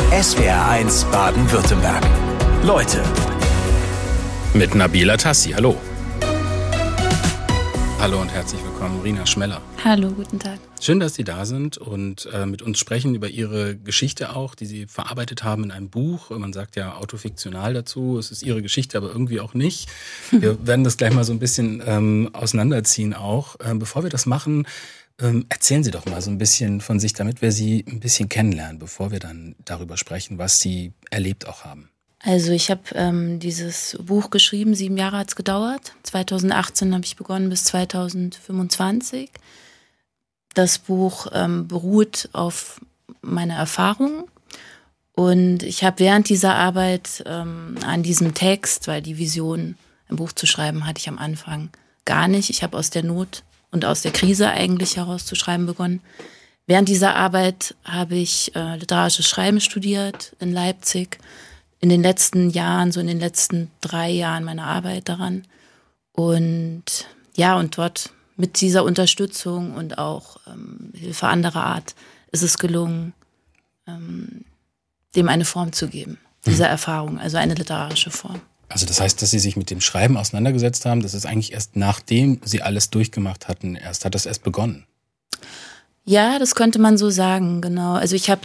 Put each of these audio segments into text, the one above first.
SWR1 Baden-Württemberg. Leute. Mit Nabila Tassi, hallo. Hallo und herzlich willkommen, Rina Schmeller. Hallo, guten Tag. Schön, dass Sie da sind und mit uns sprechen über Ihre Geschichte auch, die Sie verarbeitet haben in einem Buch. Man sagt ja autofiktional dazu, es ist Ihre Geschichte, aber irgendwie auch nicht. Wir werden das gleich mal so ein bisschen auseinanderziehen auch. Bevor wir das machen, erzählen Sie doch mal so ein bisschen von sich, damit wir Sie ein bisschen kennenlernen, bevor wir dann darüber sprechen, was Sie erlebt auch haben. Also ich habe dieses Buch geschrieben, 7 Jahre hat es gedauert. 2018 habe ich begonnen bis 2025. Das Buch beruht auf meiner Erfahrung. Und ich habe während dieser Arbeit an diesem Text, weil die Vision, ein Buch zu schreiben, hatte ich am Anfang gar nicht. Ich habe aus der Not und aus der Krise eigentlich herauszuschreiben begonnen. Während dieser Arbeit habe ich literarisches Schreiben studiert in Leipzig. In den letzten Jahren, so in den letzten 3 Jahren meiner Arbeit daran. Und ja, und dort mit dieser Unterstützung und auch Hilfe anderer Art ist es gelungen, dem eine Form zu geben, dieser Erfahrung, also eine literarische Form. Also das heißt, dass Sie sich mit dem Schreiben auseinandergesetzt haben, das ist eigentlich erst nachdem Sie alles durchgemacht hatten, hat das erst begonnen? Ja, das könnte man so sagen, genau. Also ich habe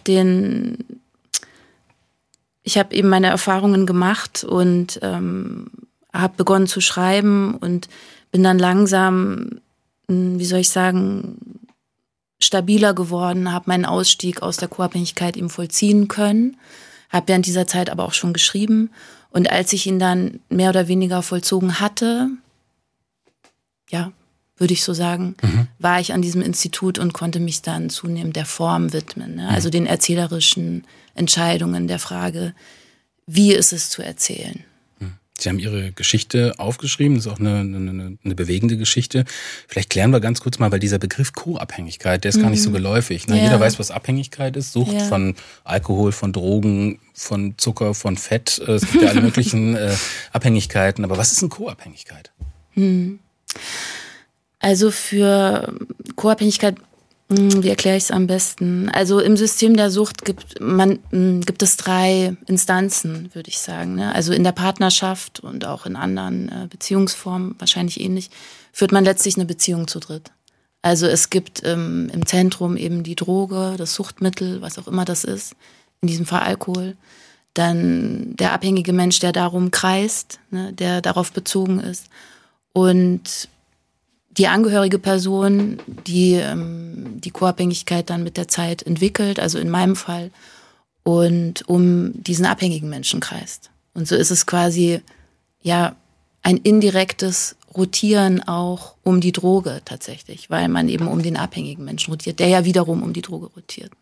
eben meine Erfahrungen gemacht und habe begonnen zu schreiben und bin dann langsam, wie soll ich sagen, stabiler geworden, habe meinen Ausstieg aus der Co-Abhängigkeit eben vollziehen können, habe während dieser Zeit aber auch schon geschrieben. Und als ich ihn dann mehr oder weniger vollzogen hatte, ja, würde ich so sagen, war ich an diesem Institut und konnte mich dann zunehmend der Form widmen, ne? Also den erzählerischen Entscheidungen, der Frage, wie ist es zu erzählen. Sie haben Ihre Geschichte aufgeschrieben, das ist auch eine bewegende Geschichte. Vielleicht klären wir ganz kurz mal, weil dieser Begriff Co-Abhängigkeit, der ist gar nicht so geläufig. Ne? Ja. Jeder weiß, was Abhängigkeit ist, Sucht von Alkohol, von Drogen, von Zucker, von Fett. Es gibt ja alle möglichen Abhängigkeiten. Aber was ist eine Co-Abhängigkeit? Also für Co-Abhängigkeit, wie erkläre ich es am besten? Also im System der Sucht gibt es 3 Instanzen, würde ich sagen. Ne? Also in der Partnerschaft und auch in anderen Beziehungsformen, wahrscheinlich ähnlich, führt man letztlich eine Beziehung zu dritt. Also es gibt im Zentrum eben die Droge, das Suchtmittel, was auch immer das ist, in diesem Fall Alkohol. Dann der abhängige Mensch, der darum kreist, ne, der darauf bezogen ist. Und die angehörige Person, die die Co-Abhängigkeit dann mit der Zeit entwickelt, also in meinem Fall, und um diesen abhängigen Menschen kreist. Und so ist es quasi ja ein indirektes Rotieren auch um die Droge tatsächlich, weil man eben um den abhängigen Menschen rotiert, der ja wiederum um die Droge rotiert.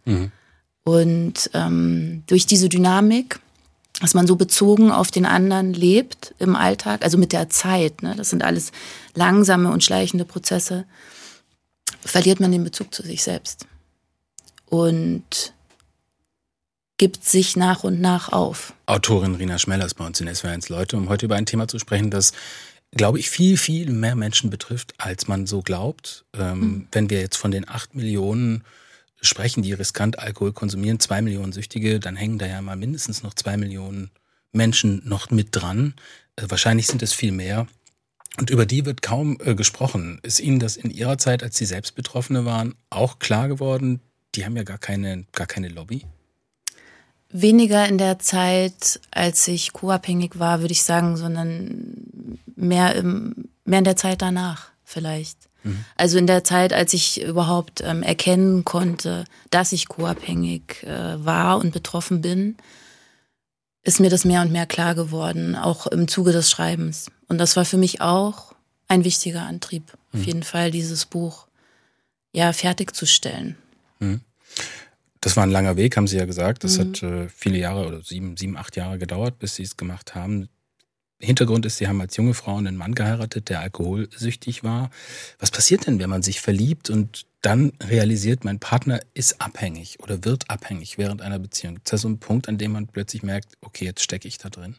Und durch diese Dynamik, dass man so bezogen auf den anderen lebt im Alltag, also mit der Zeit, ne, das sind alles langsame und schleichende Prozesse, verliert man den Bezug zu sich selbst und gibt sich nach und nach auf. Autorin Rina Schmeller ist bei uns in SWR1 Leute, um heute über ein Thema zu sprechen, das, glaube ich, viel, viel mehr Menschen betrifft, als man so glaubt. Wenn wir jetzt von den 8 Millionen sprechen, die riskant Alkohol konsumieren, 2 Millionen Süchtige, dann hängen da ja mal mindestens noch 2 Millionen Menschen noch mit dran. Wahrscheinlich sind es viel mehr. Und über die wird kaum gesprochen. Ist Ihnen das in Ihrer Zeit, als Sie selbst Betroffene waren, auch klar geworden? Die haben ja gar keine Lobby. Weniger in der Zeit, als ich co-abhängig war, würde ich sagen, sondern mehr in der Zeit danach vielleicht. Also in der Zeit, als ich überhaupt erkennen konnte, dass ich co-abhängig war und betroffen bin, ist mir das mehr und mehr klar geworden, auch im Zuge des Schreibens. Und das war für mich auch ein wichtiger Antrieb, auf jeden Fall dieses Buch ja fertigzustellen. Das war ein langer Weg, haben Sie ja gesagt. Das hat viele Jahre oder 7, 8 Jahre gedauert, bis Sie es gemacht haben. Hintergrund ist, Sie haben als junge Frau einen Mann geheiratet, der alkoholsüchtig war. Was passiert denn, wenn man sich verliebt und dann realisiert, mein Partner ist abhängig oder wird abhängig während einer Beziehung? Gibt es da so einen Punkt, an dem man plötzlich merkt, okay, jetzt stecke ich da drin?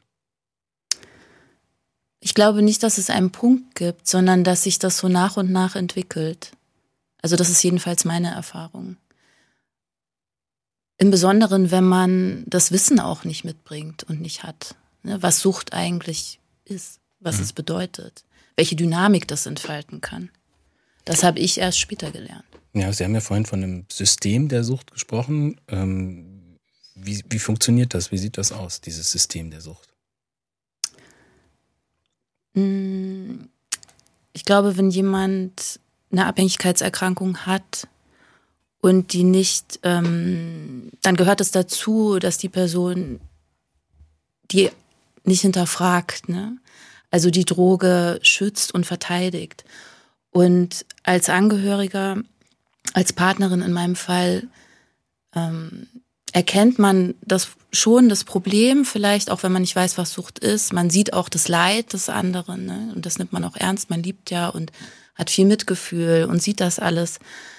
Ich glaube nicht, dass es einen Punkt gibt, sondern dass sich das so nach und nach entwickelt. Also das ist jedenfalls meine Erfahrung. Im Besonderen, wenn man das Wissen auch nicht mitbringt und nicht hat, ne, was Sucht eigentlich ist, was es bedeutet, welche Dynamik das entfalten kann. Das habe ich erst später gelernt. Ja, Sie haben ja vorhin von einem System der Sucht gesprochen. Wie funktioniert das? Wie sieht das aus, dieses System der Sucht? Ich glaube, wenn jemand eine Abhängigkeitserkrankung hat und die nicht, dann gehört es dazu, dass die Person die nicht hinterfragt, ne? Also die Droge schützt und verteidigt. Und als Angehöriger, als Partnerin in meinem Fall, erkennt man das Problem, vielleicht auch wenn man nicht weiß, was Sucht ist. Man sieht auch das Leid des anderen, ne? Und das nimmt man auch ernst. Man liebt ja und hat viel Mitgefühl und sieht das alles.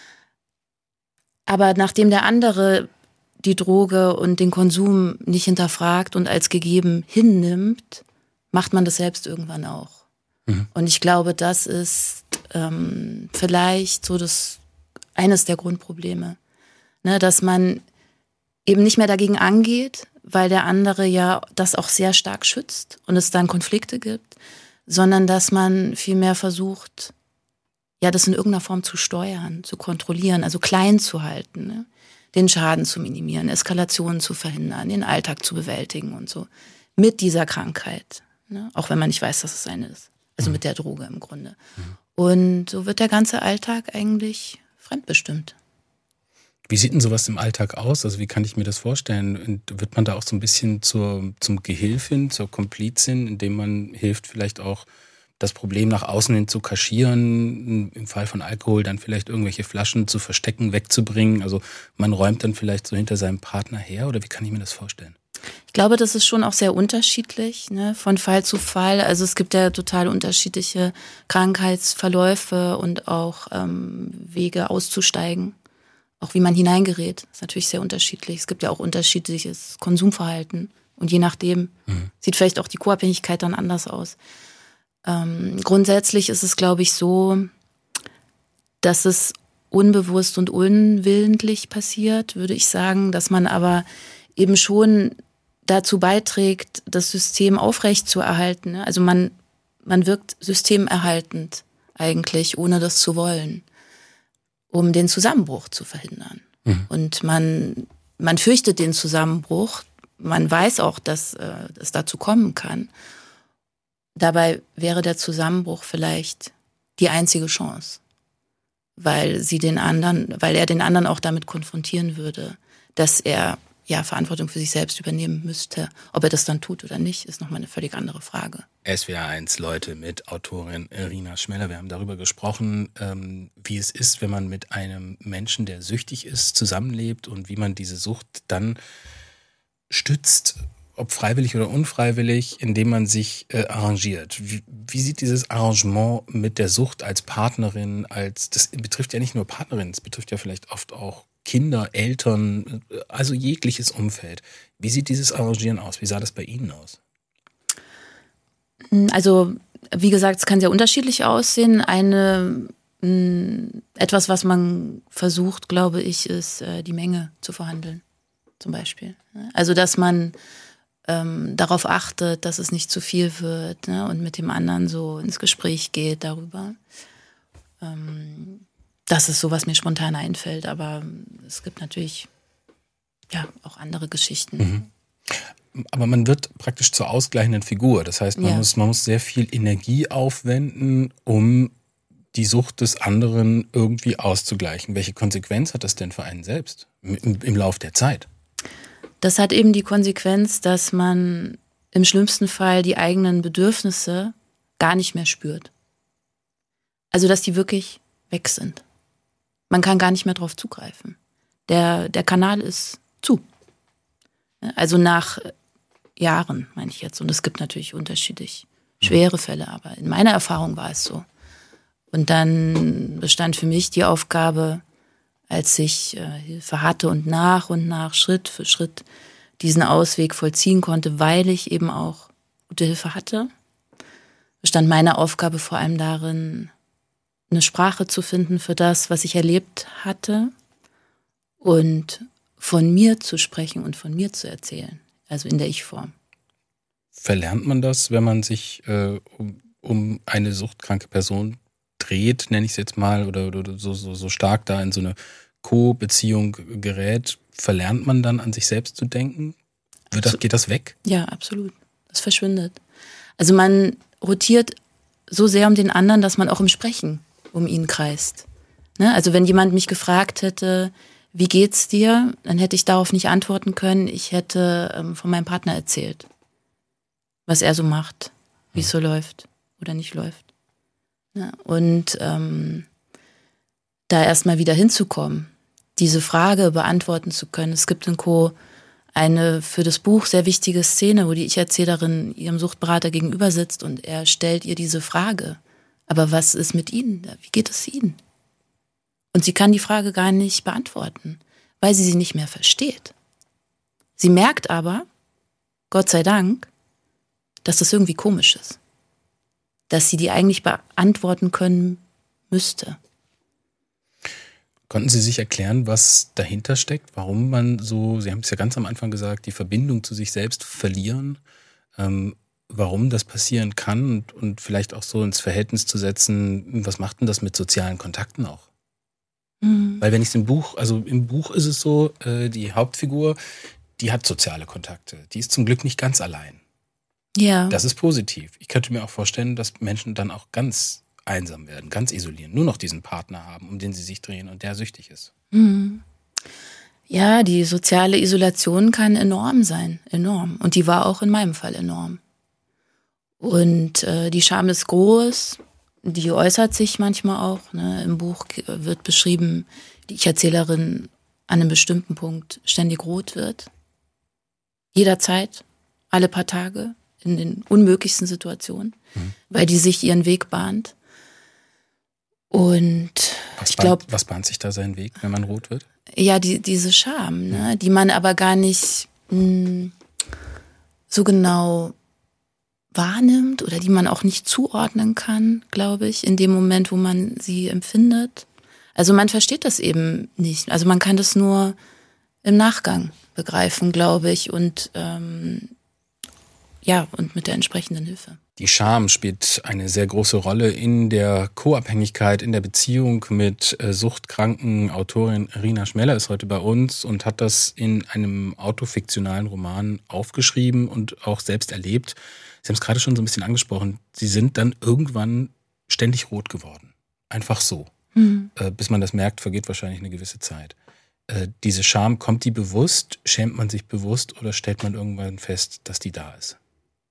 Aber nachdem der andere die Droge und den Konsum nicht hinterfragt und als gegeben hinnimmt, macht man das selbst irgendwann auch. Und ich glaube, das ist vielleicht so eines der Grundprobleme, ne, dass man eben nicht mehr dagegen angeht, weil der andere ja das auch sehr stark schützt und es dann Konflikte gibt, sondern dass man vielmehr versucht, ja, das in irgendeiner Form zu steuern, zu kontrollieren, also klein zu halten, ne? Den Schaden zu minimieren, Eskalationen zu verhindern, den Alltag zu bewältigen und so. Mit dieser Krankheit, ne? Auch wenn man nicht weiß, dass es eine ist. Also mit der Droge im Grunde. Und so wird der ganze Alltag eigentlich fremdbestimmt. Wie sieht denn sowas im Alltag aus? Also wie kann ich mir das vorstellen? Und wird man da auch so ein bisschen zum Gehilfin, zur Komplizin, indem man hilft, vielleicht auch das Problem nach außen hin zu kaschieren, im Fall von Alkohol dann vielleicht irgendwelche Flaschen zu verstecken, wegzubringen? Also man räumt dann vielleicht so hinter seinem Partner her, oder wie kann ich mir das vorstellen? Ich glaube, das ist schon auch sehr unterschiedlich, ne, von Fall zu Fall. Also es gibt ja total unterschiedliche Krankheitsverläufe und auch Wege auszusteigen. Auch wie man hineingerät, ist natürlich sehr unterschiedlich. Es gibt ja auch unterschiedliches Konsumverhalten. Und je nachdem sieht vielleicht auch die Co-Abhängigkeit dann anders aus. Grundsätzlich ist es, glaube ich, so, dass es unbewusst und unwillentlich passiert, würde ich sagen, dass man aber eben schon dazu beiträgt, das System aufrechtzuerhalten. Also man wirkt systemerhaltend eigentlich, ohne das zu wollen, um den Zusammenbruch zu verhindern. Und man fürchtet den Zusammenbruch, man weiß auch, dass es dazu kommen kann. Dabei wäre der Zusammenbruch vielleicht die einzige Chance, weil er den anderen auch damit konfrontieren würde, dass er ja Verantwortung für sich selbst übernehmen müsste. Ob er das dann tut oder nicht, ist nochmal eine völlig andere Frage. SWR1 Leute mit Autorin Irina Schmeller. Wir haben darüber gesprochen, wie es ist, wenn man mit einem Menschen, der süchtig ist, zusammenlebt und wie man diese Sucht dann stützt, ob freiwillig oder unfreiwillig, indem man sich arrangiert. Wie sieht dieses Arrangement mit der Sucht als Partnerin, das betrifft ja nicht nur Partnerinnen, es betrifft ja vielleicht oft auch Kinder, Eltern, also jegliches Umfeld. Wie sieht dieses Arrangieren aus? Wie sah das bei Ihnen aus? Also, wie gesagt, es kann sehr unterschiedlich aussehen. Etwas, was man versucht, glaube ich, ist, die Menge zu verhandeln, zum Beispiel. Also, dass man darauf achtet, dass es nicht zu viel wird, ne, und mit dem anderen so ins Gespräch geht darüber. Das ist so, was mir spontan einfällt, aber es gibt natürlich ja auch andere Geschichten. Aber man wird praktisch zur ausgleichenden Figur. Das heißt, man muss sehr viel Energie aufwenden, um die Sucht des anderen irgendwie auszugleichen. Welche Konsequenz hat das denn für einen selbst im Lauf der Zeit? Das hat eben die Konsequenz, dass man im schlimmsten Fall die eigenen Bedürfnisse gar nicht mehr spürt. Also, dass die wirklich weg sind. Man kann gar nicht mehr drauf zugreifen. Der Kanal ist zu. Also nach Jahren, meine ich jetzt. Und es gibt natürlich unterschiedlich schwere Fälle, aber in meiner Erfahrung war es so. Und dann bestand für mich die Aufgabe, als ich Hilfe hatte und nach Schritt für Schritt diesen Ausweg vollziehen konnte, weil ich eben auch gute Hilfe hatte, bestand meine Aufgabe vor allem darin, eine Sprache zu finden für das, was ich erlebt hatte und von mir zu sprechen und von mir zu erzählen. Also in der Ich-Form. Verlernt man das, wenn man sich um eine suchtkranke Person dreht, nenne ich es jetzt mal, oder so stark da in so eine Co-Beziehung gerät, verlernt man dann an sich selbst zu denken? Geht das weg? Ja, absolut. Das verschwindet. Also man rotiert so sehr um den anderen, dass man auch im Sprechen um ihn kreist. Ne? Also wenn jemand mich gefragt hätte, wie geht's dir, dann hätte ich darauf nicht antworten können. Ich hätte von meinem Partner erzählt, was er so macht, wie es so läuft oder nicht läuft. Ja, und da erstmal wieder hinzukommen, diese Frage beantworten zu können. Es gibt in Co. eine für das Buch sehr wichtige Szene, wo die Ich-Erzählerin ihrem Suchtberater gegenüber sitzt und er stellt ihr diese Frage. Aber was ist mit Ihnen? Wie geht es Ihnen? Und sie kann die Frage gar nicht beantworten, weil sie nicht mehr versteht. Sie merkt aber, Gott sei Dank, dass das irgendwie komisch ist. Dass sie die eigentlich beantworten können müsste. Konnten Sie sich erklären, was dahinter steckt? Warum man so, Sie haben es ja ganz am Anfang gesagt, die Verbindung zu sich selbst verlieren, warum das passieren kann und vielleicht auch so ins Verhältnis zu setzen, was macht denn das mit sozialen Kontakten auch? Weil wenn ich es im Buch ist es so, die Hauptfigur, die hat soziale Kontakte. Die ist zum Glück nicht ganz allein. Ja. Das ist positiv. Ich könnte mir auch vorstellen, dass Menschen dann auch ganz einsam werden, ganz isolieren, nur noch diesen Partner haben, um den sie sich drehen und der süchtig ist. Ja, die soziale Isolation kann enorm sein, enorm. Und die war auch in meinem Fall enorm. Und die Scham ist groß, die äußert sich manchmal auch. Ne? Im Buch wird beschrieben, die Ich-Erzählerin an einem bestimmten Punkt ständig rot wird. Jederzeit, alle paar Tage, in den unmöglichsten Situationen, weil die sich ihren Weg bahnt. Und ich glaube, was bahnt sich da seinen Weg, wenn man rot wird? Ja, diese Scham, ne? Die man aber gar nicht so genau wahrnimmt oder die man auch nicht zuordnen kann, glaube ich, in dem Moment, wo man sie empfindet. Also man versteht das eben nicht. Also man kann das nur im Nachgang begreifen, glaube ich, und und mit der entsprechenden Hilfe. Die Scham spielt eine sehr große Rolle in der Co-Abhängigkeit, in der Beziehung mit suchtkranken. Autorin Rina Schmeller ist heute bei uns und hat das in einem autofiktionalen Roman aufgeschrieben und auch selbst erlebt. Sie haben es gerade schon so ein bisschen angesprochen. Sie sind dann irgendwann ständig rot geworden. Einfach so. Bis man das merkt, vergeht wahrscheinlich eine gewisse Zeit. Diese Scham, kommt die bewusst? Schämt man sich bewusst oder stellt man irgendwann fest, dass die da ist?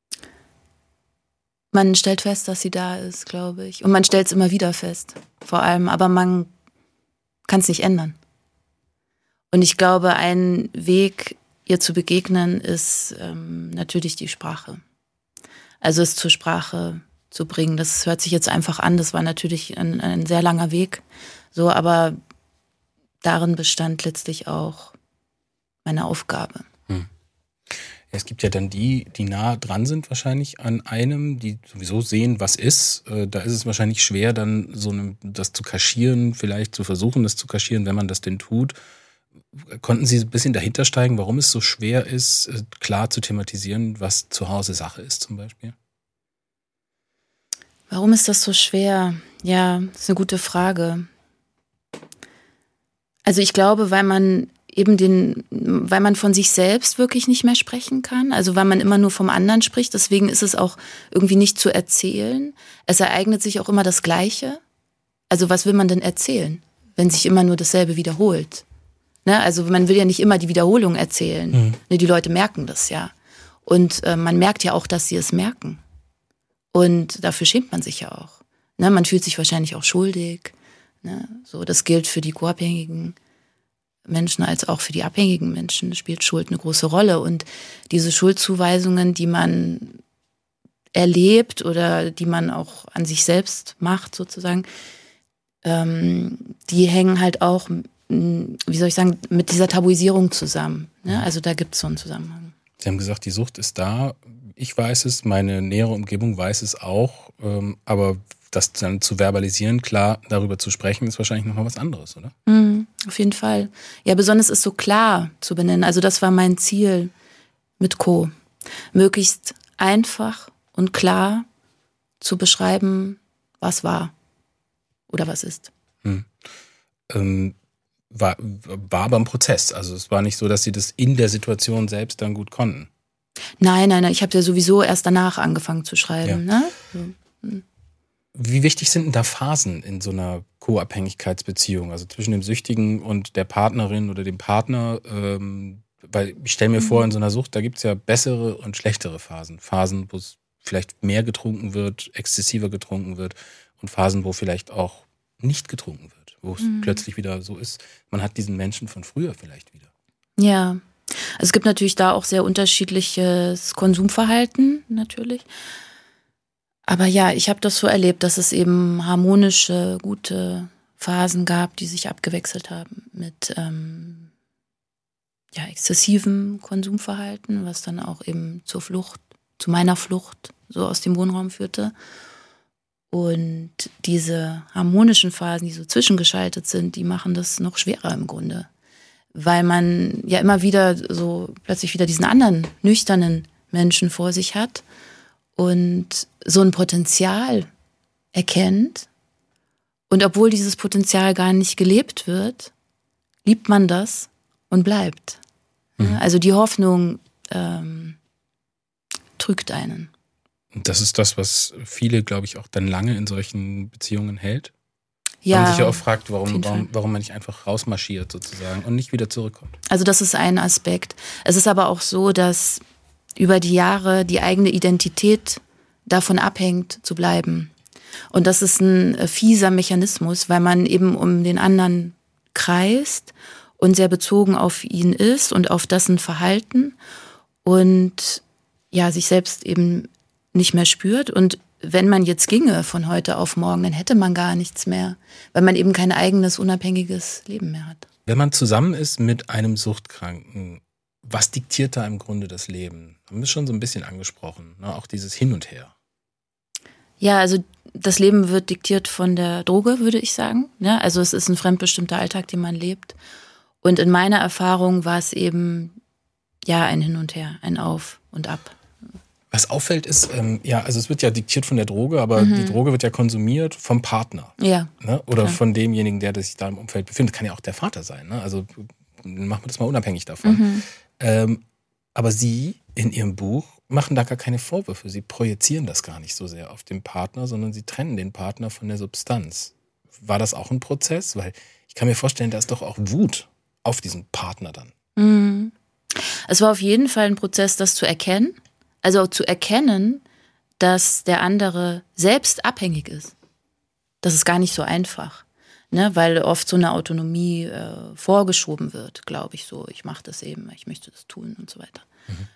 Man stellt fest, dass sie da ist, glaube ich. Und man stellt es immer wieder fest, vor allem. Aber man kann es nicht ändern. Und ich glaube, ein Weg, ihr zu begegnen, ist natürlich die Sprache. Also es zur Sprache zu bringen. Das hört sich jetzt einfach an. Das war natürlich ein sehr langer Weg. So, aber darin bestand letztlich auch meine Aufgabe. Es gibt ja dann die nah dran sind wahrscheinlich an einem, die sowieso sehen, was ist. Da ist es wahrscheinlich schwer, dann das zu kaschieren, vielleicht zu versuchen, das zu kaschieren, wenn man das denn tut. Konnten Sie ein bisschen dahinter steigen, warum es so schwer ist, klar zu thematisieren, was zu Hause Sache ist zum Beispiel? Warum ist das so schwer? Ja, das ist eine gute Frage. Also ich glaube, weil man von sich selbst wirklich nicht mehr sprechen kann, also weil man immer nur vom anderen spricht, deswegen ist es auch irgendwie nicht zu erzählen. Es ereignet sich auch immer das Gleiche. Also was will man denn erzählen, wenn sich immer nur dasselbe wiederholt? Ne? Also man will ja nicht immer die Wiederholung erzählen. Ne, die Leute merken das ja. Und man merkt ja auch, dass sie es merken. Und dafür schämt man sich ja auch. Ne? Man fühlt sich wahrscheinlich auch schuldig. Ne? So, das gilt für die co-abhängigen Menschen als auch für die abhängigen Menschen spielt Schuld eine große Rolle. Und diese Schuldzuweisungen, die man erlebt oder die man auch an sich selbst macht sozusagen, die hängen halt auch, wie soll ich sagen, mit dieser Tabuisierung zusammen. Ne? Also da gibt es so einen Zusammenhang. Sie haben gesagt, die Sucht ist da. Ich weiß es, meine nähere Umgebung weiß es auch. Aber das dann zu verbalisieren, klar, darüber zu sprechen, ist wahrscheinlich nochmal was anderes, oder? Auf jeden Fall. Ja, besonders ist so klar zu benennen. Also das war mein Ziel mit Co. Möglichst einfach und klar zu beschreiben, was war oder was ist. War aber ein Prozess. Also es war nicht so, dass Sie das in der Situation selbst dann gut konnten. Nein. Ich habe ja sowieso erst danach angefangen zu schreiben. Ja. Ne? So. Wie wichtig sind denn da Phasen in so einer Co-Abhängigkeitsbeziehung? Also zwischen dem Süchtigen und der Partnerin oder dem Partner? Weil ich stelle mir vor, in so einer Sucht, da gibt es ja bessere und schlechtere Phasen. Phasen, wo es vielleicht mehr getrunken wird, exzessiver getrunken wird und Phasen, wo vielleicht auch nicht getrunken wird, wo es plötzlich wieder so ist, man hat diesen Menschen von früher vielleicht wieder. Ja, also es gibt natürlich da auch sehr unterschiedliches Konsumverhalten, natürlich. Aber ja, ich habe das so erlebt, dass es eben harmonische, gute Phasen gab, die sich abgewechselt haben mit exzessivem Konsumverhalten, was dann auch eben zur Flucht, zu meiner Flucht so aus dem Wohnraum führte. Und diese harmonischen Phasen, die so zwischengeschaltet sind, die machen das noch schwerer im Grunde. Weil man ja immer wieder so plötzlich wieder diesen anderen nüchternen Menschen vor sich hat und so ein Potenzial erkennt. Und obwohl dieses Potenzial gar nicht gelebt wird, liebt man das und bleibt. Also die Hoffnung trügt einen. Und das ist das, was viele, glaube ich, auch dann lange in solchen Beziehungen hält. Ja, man sich ja auch fragt, warum man nicht einfach rausmarschiert sozusagen und nicht wieder zurückkommt. Also das ist ein Aspekt. Es ist aber auch so, dass über die Jahre die eigene Identität davon abhängt, zu bleiben. Und das ist ein fieser Mechanismus, weil man eben um den anderen kreist und sehr bezogen auf ihn ist und auf dessen Verhalten und ja, sich selbst eben nicht mehr spürt. Und wenn man jetzt ginge von heute auf morgen, dann hätte man gar nichts mehr, weil man eben kein eigenes, unabhängiges Leben mehr hat. Wenn man zusammen ist mit einem Suchtkranken, was diktiert da im Grunde das Leben? Wir haben es schon so ein bisschen angesprochen, ne? Auch dieses Hin und Her. Ja, also das Leben wird diktiert von der Droge, würde ich sagen. Ja, also es ist ein fremdbestimmter Alltag, den man lebt. Und in meiner Erfahrung war es eben ja ein Hin und Her, ein Auf und Ab. Was auffällt ist, also es wird ja diktiert von der Droge, aber die Droge wird ja konsumiert vom Partner. Ja. Ne? Oder von demjenigen, der sich da im Umfeld befindet. Kann ja auch der Vater sein. Ne? Also machen wir das mal unabhängig davon. Aber Sie in Ihrem Buch machen da gar keine Vorwürfe. Sie projizieren das gar nicht so sehr auf den Partner, sondern Sie trennen den Partner von der Substanz. War das auch ein Prozess? Weil ich kann mir vorstellen, da ist doch auch Wut auf diesen Partner dann. Es war auf jeden Fall ein Prozess, das zu erkennen. Also zu erkennen, dass der andere selbst abhängig ist. Das ist gar nicht so einfach, ne? Weil oft so eine Autonomie vorgeschoben wird, glaube ich so. Ich mache das eben, ich möchte das tun und so weiter.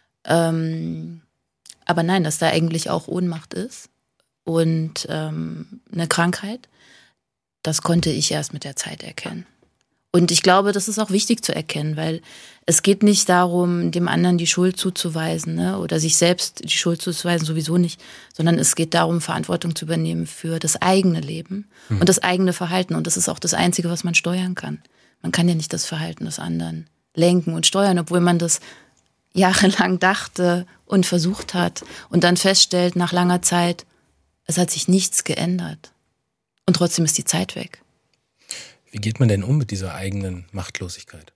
Aber nein, dass da eigentlich auch Ohnmacht ist und eine Krankheit, das konnte ich erst mit der Zeit erkennen. Und ich glaube, das ist auch wichtig zu erkennen, weil es geht nicht darum, dem anderen die Schuld zuzuweisen, ne? Oder sich selbst die Schuld zuzuweisen, sowieso nicht, sondern es geht darum, Verantwortung zu übernehmen für das eigene Leben und das eigene Verhalten. Und das ist auch das Einzige, was man steuern kann. Man kann ja nicht das Verhalten des anderen lenken und steuern, obwohl man das jahrelang dachte und versucht hat und dann feststellt nach langer Zeit, es hat sich nichts geändert. Und trotzdem ist die Zeit weg. Wie geht man denn um mit dieser eigenen Machtlosigkeit?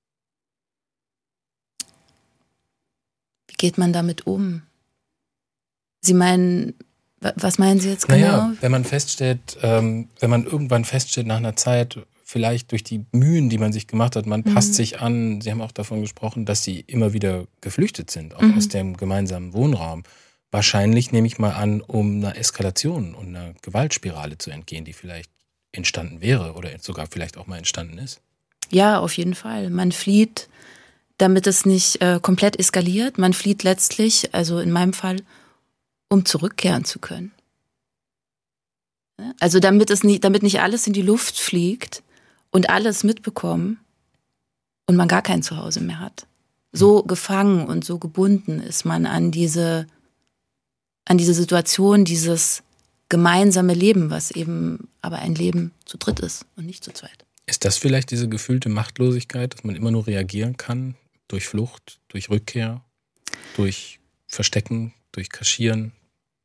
Wie geht man damit um? Sie meinen, was meinen Sie jetzt genau? Naja, wenn man irgendwann feststellt nach einer Zeit, vielleicht durch die Mühen, die man sich gemacht hat, man passt sich an, Sie haben auch davon gesprochen, dass Sie immer wieder geflüchtet sind, auch aus dem gemeinsamen Wohnraum. Wahrscheinlich, nehme ich mal an, um einer Eskalation und einer Gewaltspirale zu entgehen, die vielleicht entstanden wäre oder sogar vielleicht auch mal entstanden ist. Ja, auf jeden Fall. Man flieht, damit es nicht komplett eskaliert. Man flieht letztlich, also in meinem Fall, um zurückkehren zu können. Also damit nicht alles in die Luft fliegt und alles mitbekommen und man gar kein Zuhause mehr hat. So gefangen und so gebunden ist man an diese Situation, dieses gemeinsame Leben, was eben aber ein Leben zu dritt ist und nicht zu zweit. Ist das vielleicht diese gefühlte Machtlosigkeit, dass man immer nur reagieren kann? Durch Flucht, durch Rückkehr, durch Verstecken, durch Kaschieren?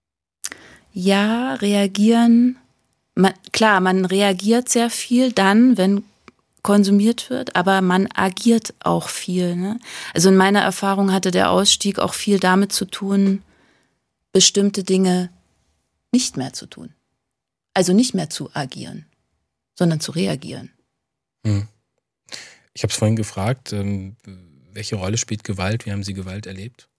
Ja, reagieren. Man reagiert sehr viel dann, wenn konsumiert wird, aber man agiert auch viel. Ne? Also in meiner Erfahrung hatte der Ausstieg auch viel damit zu tun, bestimmte Dinge nicht mehr zu tun. Also nicht mehr zu agieren, sondern zu reagieren. Ich habe es vorhin gefragt, welche Rolle spielt Gewalt? Wie haben Sie Gewalt erlebt?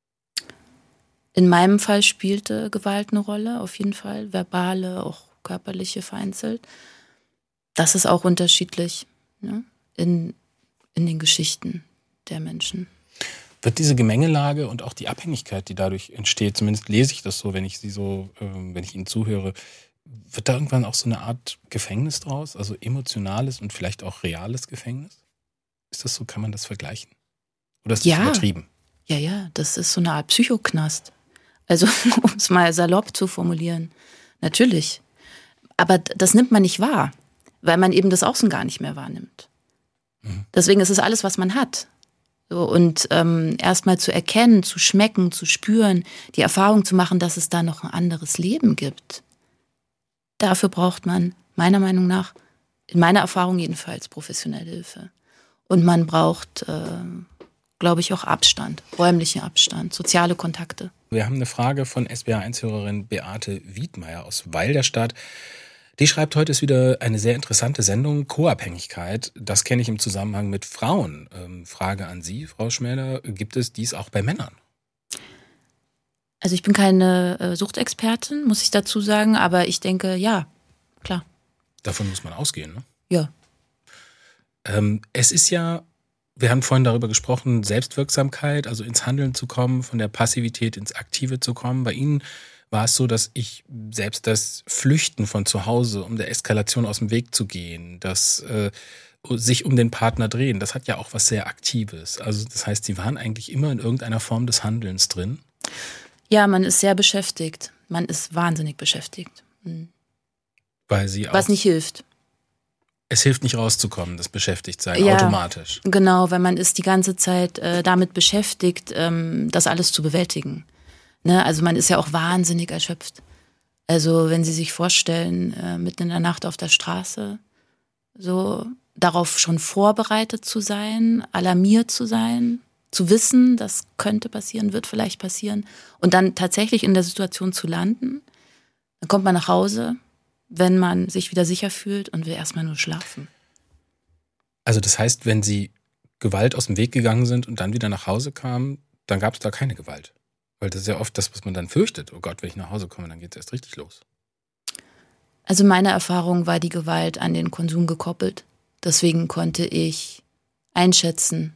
In meinem Fall spielte Gewalt eine Rolle, auf jeden Fall. Verbale, auch körperliche vereinzelt. Das ist auch unterschiedlich, ne? in den Geschichten der Menschen. Wird diese Gemengelage und auch die Abhängigkeit, die dadurch entsteht, zumindest lese ich das so, wenn ich Ihnen zuhöre, wird da irgendwann auch so eine Art Gefängnis draus? Also emotionales und vielleicht auch reales Gefängnis? Ist das so? Kann man das vergleichen? Oder ist das übertrieben? Ja, das ist so eine Art Psychoknast. Also, um es mal salopp zu formulieren. Natürlich. Aber das nimmt man nicht wahr, weil man eben das Außen gar nicht mehr wahrnimmt. Deswegen ist es alles, was man hat. So, und erstmal zu erkennen, zu schmecken, zu spüren, die Erfahrung zu machen, dass es da noch ein anderes Leben gibt. Dafür braucht man, meiner Meinung nach, in meiner Erfahrung jedenfalls, professionelle Hilfe. Und man braucht, glaube ich, auch Abstand, räumlichen Abstand, soziale Kontakte. Wir haben eine Frage von SWR1-Hörerin Beate Wiedmeier aus Weil der Stadt. Die schreibt, heute ist wieder eine sehr interessante Sendung, Co-Abhängigkeit. Das kenne ich im Zusammenhang mit Frauen. Frage an Sie, Frau Schmäler, gibt es dies auch bei Männern? Also ich bin keine Suchtexpertin, muss ich dazu sagen, aber ich denke, ja, klar. Davon muss man ausgehen, ne? Ja. Es ist ja, wir haben vorhin darüber gesprochen, Selbstwirksamkeit, also ins Handeln zu kommen, von der Passivität ins Aktive zu kommen. Bei Ihnen war es so, dass ich selbst das Flüchten von zu Hause, um der Eskalation aus dem Weg zu gehen, das sich um den Partner drehen, das hat ja auch was sehr Aktives. Also das heißt, Sie waren eigentlich immer in irgendeiner Form des Handelns drin. Ja, man ist sehr beschäftigt. Man ist wahnsinnig beschäftigt. Weil Sie auch, was nicht hilft. Es hilft nicht rauszukommen, das Beschäftigtsein, ja, automatisch. Genau, weil man ist die ganze Zeit damit beschäftigt, das alles zu bewältigen. Ne? Also man ist ja auch wahnsinnig erschöpft. Also wenn Sie sich vorstellen, mitten in der Nacht auf der Straße, so darauf schon vorbereitet zu sein, alarmiert zu sein, zu wissen, das könnte passieren, wird vielleicht passieren und dann tatsächlich in der Situation zu landen, dann kommt man nach Hause, wenn man sich wieder sicher fühlt und will erstmal nur schlafen. Also das heißt, wenn Sie Gewalt aus dem Weg gegangen sind und dann wieder nach Hause kamen, dann gab es da keine Gewalt. Weil das ist ja oft das, was man dann fürchtet. Oh Gott, wenn ich nach Hause komme, dann geht es erst richtig los. Also meine Erfahrung war die Gewalt an den Konsum gekoppelt. Deswegen konnte ich einschätzen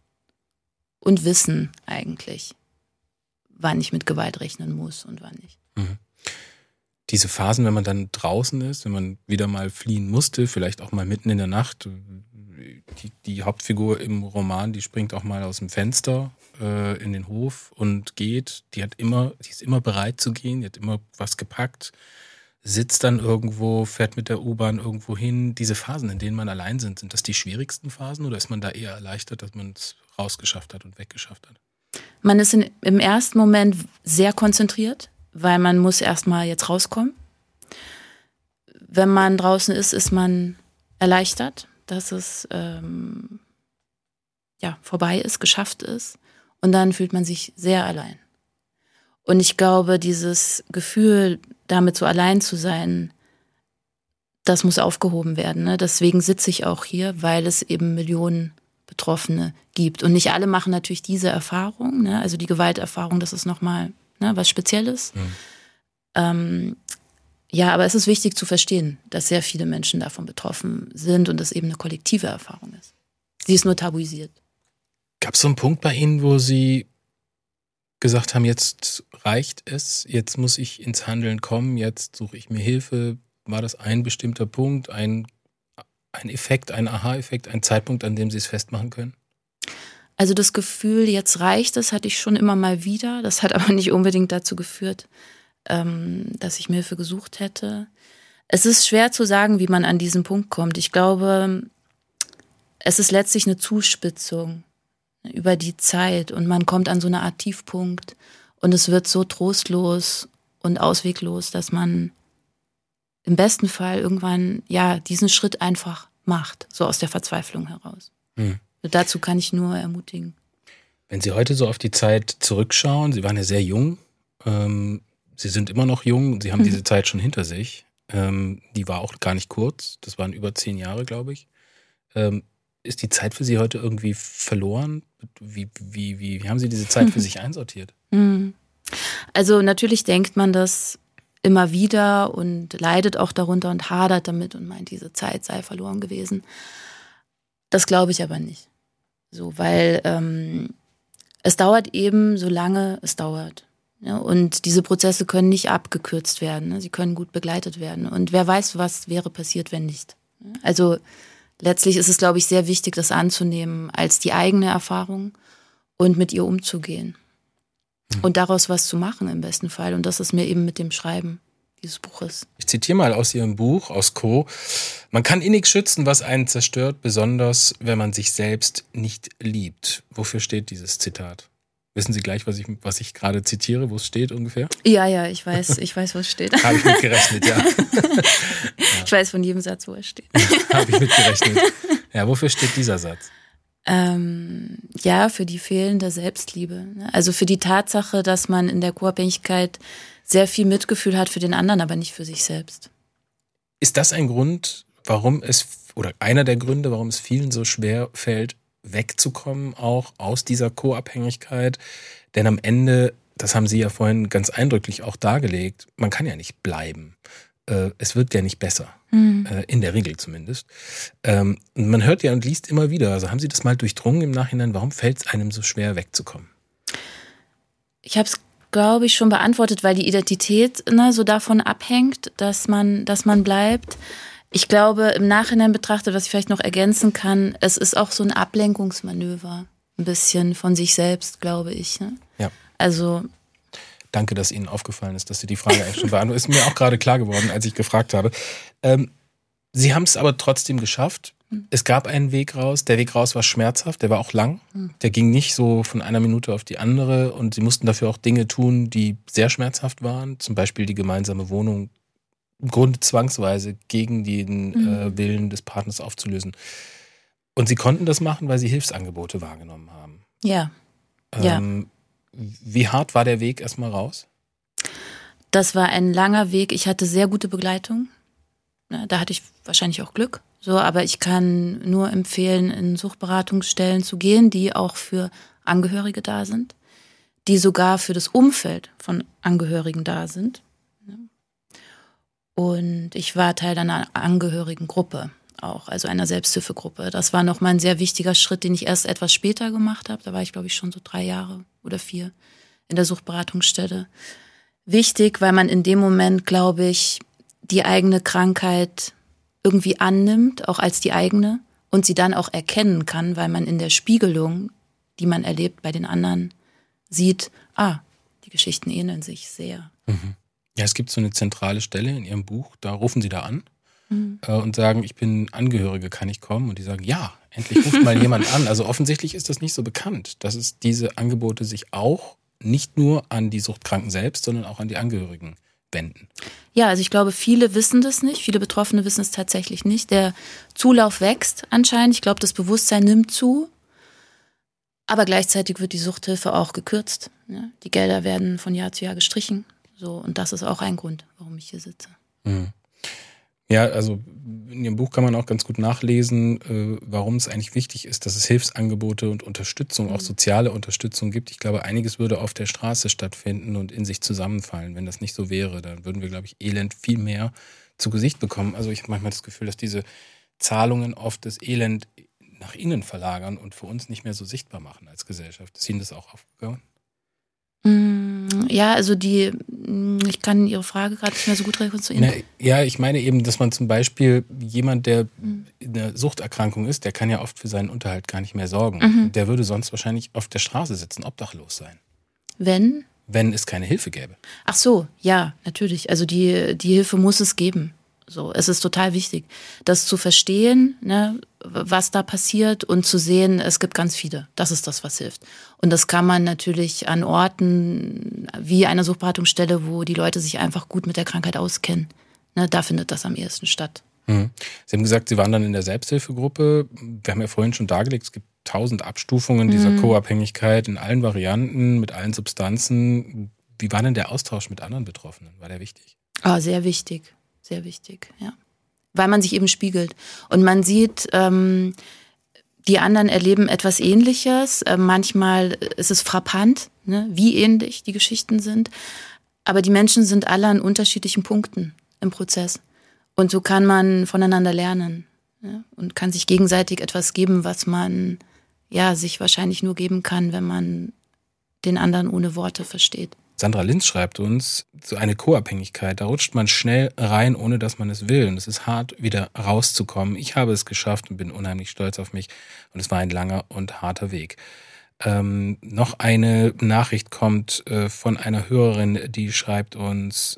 und wissen eigentlich, wann ich mit Gewalt rechnen muss und wann nicht. Mhm. Diese Phasen, wenn man dann draußen ist, wenn man wieder mal fliehen musste, vielleicht auch mal mitten in der Nacht, die Hauptfigur im Roman, die springt auch mal aus dem Fenster in den Hof und geht. Die ist immer bereit zu gehen, die hat immer was gepackt, sitzt dann irgendwo, fährt mit der U-Bahn irgendwo hin. Diese Phasen, in denen man allein sind das die schwierigsten Phasen oder ist man da eher erleichtert, dass man es rausgeschafft hat und weggeschafft hat? Man ist im ersten Moment sehr konzentriert, weil man muss erstmal jetzt rauskommen. Wenn man draußen ist, ist man erleichtert, dass es vorbei ist, geschafft ist. Und dann fühlt man sich sehr allein. Und ich glaube, dieses Gefühl, damit so allein zu sein, das muss aufgehoben werden. Ne? Deswegen sitze ich auch hier, weil es eben Millionen Betroffene gibt. Und nicht alle machen natürlich diese Erfahrung. Ne? Also die Gewalterfahrung, das ist nochmal was Spezielles. Ja, aber es ist wichtig zu verstehen, dass sehr viele Menschen davon betroffen sind und das eben eine kollektive Erfahrung ist. Sie ist nur tabuisiert. Gab es so einen Punkt bei Ihnen, wo Sie gesagt haben, jetzt reicht es, jetzt muss ich ins Handeln kommen, jetzt suche ich mir Hilfe? War das ein bestimmter Punkt, ein Effekt, ein Aha-Effekt, ein Zeitpunkt, an dem Sie es festmachen können? Also das Gefühl, jetzt reicht es, hatte ich schon immer mal wieder. Das hat aber nicht unbedingt dazu geführt, dass ich mir Hilfe gesucht hätte. Es ist schwer zu sagen, wie man an diesen Punkt kommt. Ich glaube, es ist letztlich eine Zuspitzung über die Zeit und man kommt an so eine Art Tiefpunkt und es wird so trostlos und ausweglos, dass man im besten Fall irgendwann diesen Schritt einfach macht, so aus der Verzweiflung heraus. Dazu kann ich nur ermutigen. Wenn Sie heute so auf die Zeit zurückschauen, Sie waren ja sehr jung, Sie sind immer noch jung und Sie haben diese Zeit schon hinter sich. Die war auch gar nicht kurz, das waren über 10 Jahre, glaube ich. Ist die Zeit für Sie heute irgendwie verloren? Wie haben Sie diese Zeit für sich einsortiert? Also natürlich denkt man das immer wieder und leidet auch darunter und hadert damit und meint, diese Zeit sei verloren gewesen. Das glaube ich aber nicht. So, weil es dauert eben, solange es dauert. Ja, und diese Prozesse können nicht abgekürzt werden. Ne? Sie können gut begleitet werden. Und wer weiß, was wäre passiert, wenn nicht. Also letztlich ist es, glaube ich, sehr wichtig, das anzunehmen als die eigene Erfahrung und mit ihr umzugehen. Und daraus was zu machen im besten Fall. Und das ist mir eben mit dem Schreiben dieses Buches. Ich zitiere mal aus Ihrem Buch, aus Co. Man kann innig schützen, was einen zerstört, besonders wenn man sich selbst nicht liebt. Wofür steht dieses Zitat? Wissen Sie gleich, was ich gerade zitiere, wo es steht ungefähr? Ja, ich weiß, wo es steht. Habe ich mitgerechnet, ja. Ich weiß von jedem Satz, wo er steht. Habe ich mitgerechnet. Ja, wofür steht dieser Satz? Für die fehlende Selbstliebe. Also für die Tatsache, dass man in der Co-Abhängigkeit sehr viel Mitgefühl hat für den anderen, aber nicht für sich selbst. Ist das ein Grund, einer der Gründe, warum es vielen so schwer fällt, wegzukommen auch aus dieser Co-Abhängigkeit? Denn am Ende, das haben Sie ja vorhin ganz eindrücklich auch dargelegt, man kann ja nicht bleiben. Es wird ja nicht besser, in der Regel zumindest. Und man hört ja und liest immer wieder, also haben Sie das mal durchdrungen im Nachhinein, warum fällt es einem so schwer wegzukommen? Ich habe es, glaube ich, schon beantwortet, weil die Identität so davon abhängt, dass man bleibt. Ich glaube, im Nachhinein betrachtet, was ich vielleicht noch ergänzen kann, es ist auch so ein Ablenkungsmanöver, ein bisschen von sich selbst, glaube ich. Ne? Ja. Also danke, dass Ihnen aufgefallen ist, dass Sie die Frage eigentlich schon beantworten. Ist mir auch gerade klar geworden, als ich gefragt habe. Sie haben es aber trotzdem geschafft. Es gab einen Weg raus. Der Weg raus war schmerzhaft, der war auch lang. Der ging nicht so von einer Minute auf die andere und Sie mussten dafür auch Dinge tun, die sehr schmerzhaft waren. Zum Beispiel die gemeinsame Wohnung im Grunde zwangsweise gegen den Willen des Partners aufzulösen. Und Sie konnten das machen, weil Sie Hilfsangebote wahrgenommen haben. Ja. Wie hart war der Weg erstmal raus? Das war ein langer Weg. Ich hatte sehr gute Begleitung. Da hatte ich wahrscheinlich auch Glück. So, aber ich kann nur empfehlen, in Suchtberatungsstellen zu gehen, die auch für Angehörige da sind, die sogar für das Umfeld von Angehörigen da sind. Und ich war Teil einer Angehörigengruppe auch, also einer Selbsthilfegruppe. Das war nochmal ein sehr wichtiger Schritt, den ich erst etwas später gemacht habe. Da war ich, glaube ich, schon so 3 Jahre oder 4 in der Suchtberatungsstelle. Wichtig, weil man in dem Moment, glaube ich, die eigene Krankheit irgendwie annimmt, auch als die eigene, und sie dann auch erkennen kann, weil man in der Spiegelung, die man erlebt bei den anderen, sieht, die Geschichten ähneln sich sehr. Ja, es gibt so eine zentrale Stelle in Ihrem Buch, da rufen Sie da an und sagen, ich bin Angehörige, kann ich kommen? Und die sagen, ja, endlich ruft mal jemand an. Also offensichtlich ist das nicht so bekannt, dass es diese Angebote sich auch nicht nur an die Suchtkranken selbst, sondern auch an die Angehörigen wenden. Ja, also ich glaube, viele wissen das nicht, viele Betroffene wissen es tatsächlich nicht. Der Zulauf wächst anscheinend, ich glaube, das Bewusstsein nimmt zu, aber gleichzeitig wird die Suchthilfe auch gekürzt. Ja? Die Gelder werden von Jahr zu Jahr gestrichen. So, und das ist auch ein Grund, warum ich hier sitze. Ja, also in Ihrem Buch kann man auch ganz gut nachlesen, warum es eigentlich wichtig ist, dass es Hilfsangebote und Unterstützung, auch soziale Unterstützung gibt. Ich glaube, einiges würde auf der Straße stattfinden und in sich zusammenfallen. Wenn das nicht so wäre, dann würden wir, glaube ich, Elend viel mehr zu Gesicht bekommen. Also ich habe manchmal das Gefühl, dass diese Zahlungen oft das Elend nach innen verlagern und für uns nicht mehr so sichtbar machen als Gesellschaft. Ist Ihnen das auch aufgegangen? Ja, also ich kann Ihre Frage gerade nicht mehr so gut rekonstruieren. Ja, ich meine eben, dass man zum Beispiel jemand, der in einer Suchterkrankung ist, der kann ja oft für seinen Unterhalt gar nicht mehr sorgen. Der würde sonst wahrscheinlich auf der Straße sitzen, obdachlos sein. Wenn wenn es keine Hilfe gäbe. Ach so, ja, natürlich. Also die Hilfe muss es geben. So, es ist total wichtig, das zu verstehen, ne, was da passiert und zu sehen, es gibt ganz viele. Das ist das, was hilft. Und das kann man natürlich an Orten wie einer Suchtberatungsstelle, wo die Leute sich einfach gut mit der Krankheit auskennen. Ne, da findet das am ehesten statt. Mhm. Sie haben gesagt, Sie waren dann in der Selbsthilfegruppe. Wir haben ja vorhin schon dargelegt, es gibt 1000 Abstufungen dieser Co-Abhängigkeit in allen Varianten, mit allen Substanzen. Wie war denn der Austausch mit anderen Betroffenen? War der wichtig? Sehr wichtig. Sehr wichtig, ja. Weil man sich eben spiegelt. Und man sieht, die anderen erleben etwas Ähnliches. Manchmal ist es frappant, ne, wie ähnlich die Geschichten sind. Aber die Menschen sind alle an unterschiedlichen Punkten im Prozess. Und so kann man voneinander lernen, ja, und kann sich gegenseitig etwas geben, was man sich wahrscheinlich nur geben kann, wenn man den anderen ohne Worte versteht. Sandra Linz schreibt uns, so eine Co-Abhängigkeit, da rutscht man schnell rein, ohne dass man es will. Und es ist hart, wieder rauszukommen. Ich habe es geschafft und bin unheimlich stolz auf mich. Und es war ein langer und harter Weg. Noch eine Nachricht kommt von einer Hörerin, die schreibt uns,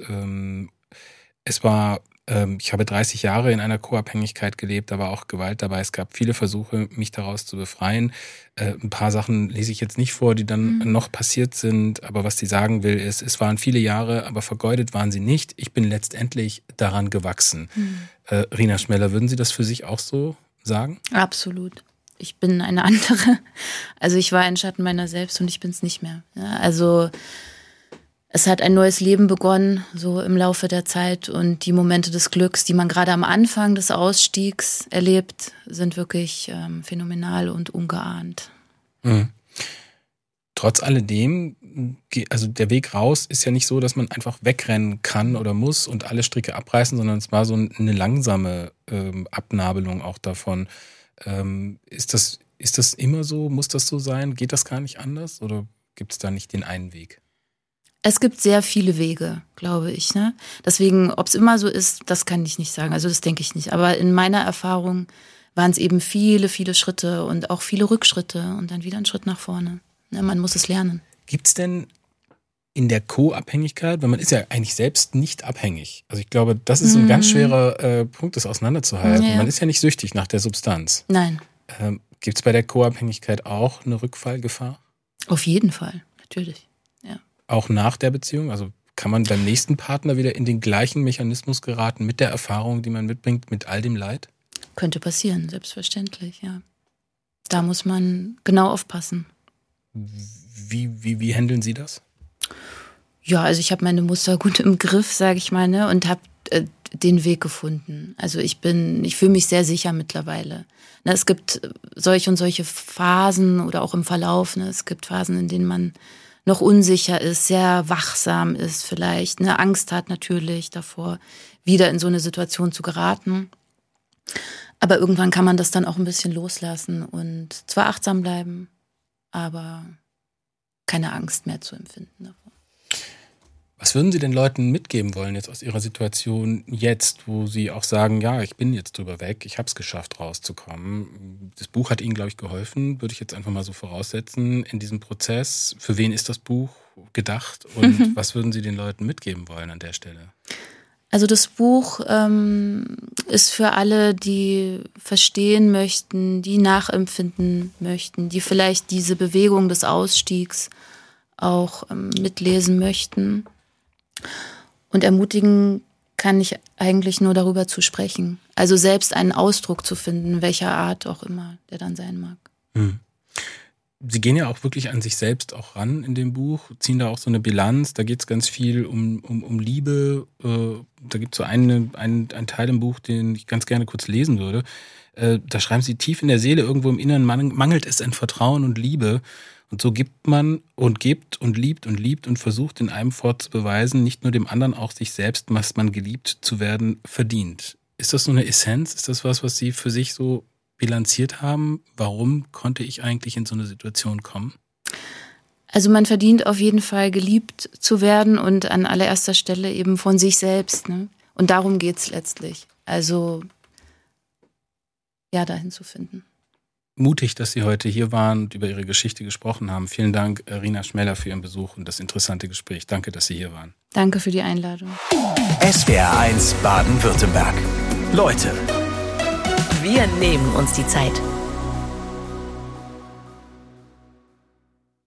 ich habe 30 Jahre in einer Co-Abhängigkeit gelebt, da war auch Gewalt dabei. Es gab viele Versuche, mich daraus zu befreien. Ein paar Sachen lese ich jetzt nicht vor, die dann noch passiert sind. Aber was sie sagen will, ist, es waren viele Jahre, aber vergeudet waren sie nicht. Ich bin letztendlich daran gewachsen. Rina Schmeller, würden Sie das für sich auch so sagen? Absolut. Ich bin eine andere. Also ich war ein Schatten meiner selbst und ich bin es nicht mehr. Ja, also es hat ein neues Leben begonnen, so im Laufe der Zeit. Und die Momente des Glücks, die man gerade am Anfang des Ausstiegs erlebt, sind wirklich phänomenal und ungeahnt. Mhm. Trotz alledem, also der Weg raus ist ja nicht so, dass man einfach wegrennen kann oder muss und alle Stricke abreißen, sondern es war so eine langsame Abnabelung auch davon. Ist das immer so? Muss das so sein? Geht das gar nicht anders? Oder gibt es da nicht den einen Weg? Es gibt sehr viele Wege, glaube ich. Ne? Deswegen, ob es immer so ist, das kann ich nicht sagen. Also das denke ich nicht. Aber in meiner Erfahrung waren es eben viele, viele Schritte und auch viele Rückschritte und dann wieder ein Schritt nach vorne. Ne? Man muss es lernen. Gibt es denn in der Co-Abhängigkeit, weil man ist ja eigentlich selbst nicht abhängig. Also ich glaube, das ist ein ganz schwerer Punkt, das auseinanderzuhalten. Ja. Man ist ja nicht süchtig nach der Substanz. Nein. Gibt es bei der Co-Abhängigkeit auch eine Rückfallgefahr? Auf jeden Fall, natürlich. Ja. Auch nach der Beziehung? Also kann man beim nächsten Partner wieder in den gleichen Mechanismus geraten mit der Erfahrung, die man mitbringt, mit all dem Leid? Könnte passieren, selbstverständlich, ja. Da muss man genau aufpassen. Wie handeln Sie das? Ja, also ich habe meine Muster gut im Griff, sage ich mal, ne, und habe den Weg gefunden. Also ich fühle mich sehr sicher mittlerweile. Ne, es gibt solche und solche Phasen oder auch im Verlauf. Ne, es gibt Phasen, in denen man noch unsicher ist, sehr wachsam ist vielleicht, ne, Angst hat natürlich davor, wieder in so eine Situation zu geraten. Aber irgendwann kann man das dann auch ein bisschen loslassen und zwar achtsam bleiben, aber keine Angst mehr zu empfinden davor. Was würden Sie den Leuten mitgeben wollen jetzt aus Ihrer Situation jetzt, wo Sie auch sagen, ja, ich bin jetzt drüber weg, ich habe es geschafft, rauszukommen. Das Buch hat Ihnen, glaube ich, geholfen, würde ich jetzt einfach mal so voraussetzen, in diesem Prozess. Für wen ist das Buch gedacht und was würden Sie den Leuten mitgeben wollen an der Stelle? Also das Buch ist für alle, die verstehen möchten, die nachempfinden möchten, die vielleicht diese Bewegung des Ausstiegs auch mitlesen möchten. Und ermutigen kann ich eigentlich nur darüber zu sprechen. Also selbst einen Ausdruck zu finden, welcher Art auch immer der dann sein mag. Sie gehen ja auch wirklich an sich selbst auch ran in dem Buch, ziehen da auch so eine Bilanz. Da geht es ganz viel um Liebe. Da gibt es so einen Teil im Buch, den ich ganz gerne kurz lesen würde. Da schreiben Sie, tief in der Seele, irgendwo im Inneren mangelt es an Vertrauen und Liebe. Und so gibt man und gibt und liebt und versucht in einem fortzubeweisen, nicht nur dem anderen, auch sich selbst, was man geliebt zu werden verdient. Ist das so eine Essenz? Ist das was Sie für sich so bilanziert haben? Warum konnte ich eigentlich in so eine Situation kommen? Also man verdient auf jeden Fall geliebt zu werden und an allererster Stelle eben von sich selbst. Ne? Und darum geht's letztlich. Also ja, dahin zu finden. mutig, dass Sie heute hier waren und über Ihre Geschichte gesprochen haben. Vielen Dank, Rina Schmeller, für Ihren Besuch und das interessante Gespräch. Danke, dass Sie hier waren. Danke für die Einladung. SWR1 Baden-Württemberg. Leute. Wir nehmen uns die Zeit.